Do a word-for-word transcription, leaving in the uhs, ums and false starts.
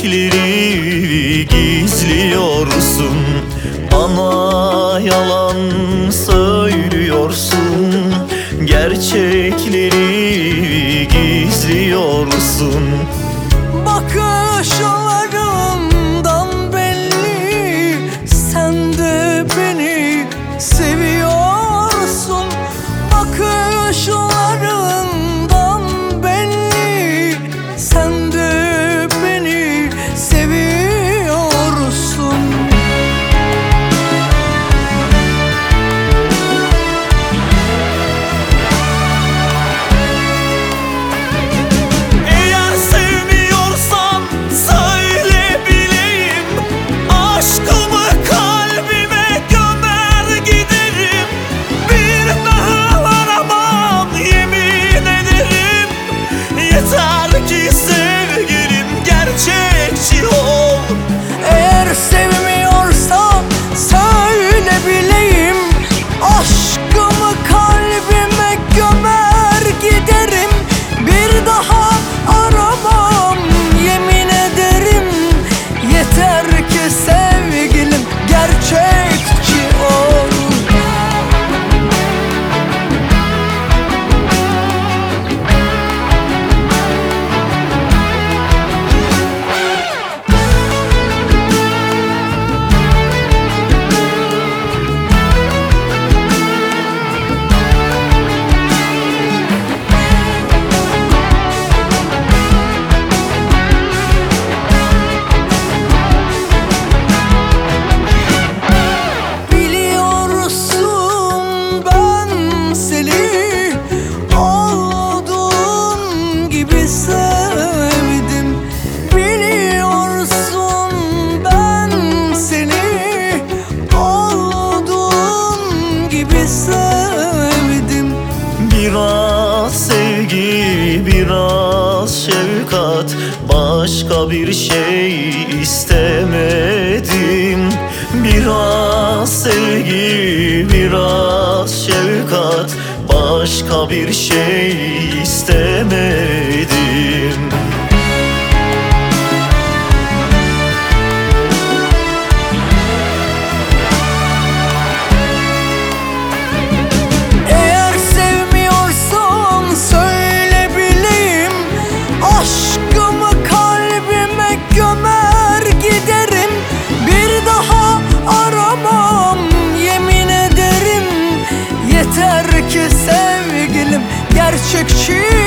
Gerçekleri gizliyorsun, bana yalan söylüyorsun. Gerçekleri gizliyorsun. Bakışlarından belli, sen de beni seviyorsun. Bakışlarından belli, sen de beni seviyorsun. Eğer sevmiyorsan söyle bileyim, aşkımı kalbime gömer giderim. Bir daha aramam, yemin ederim. Yeter ki sevgilim gerçekçi ol. Eğer sevmiyorsan söyle bileyim, aşkımı kalbime gömer giderim. Bir daha aramam, yemin ederim. Yeter ki sevgilim gerçekçi ol. Biliyorsun ben seni olduğun gibi sevdim. Biliyorsun ben seni olduğun gibi sevdim. Biraz sevgi, biraz şefkat, başka bir şey istemedim. Biraz sevgi, biraz şefkat, başka bir şey istemedim. Eğer sevmiyorsan söyle bileyim, aşkımı kalbime gömer giderim. Bir daha aramam, yemin ederim. Yeter ki sevgilim gerçekçi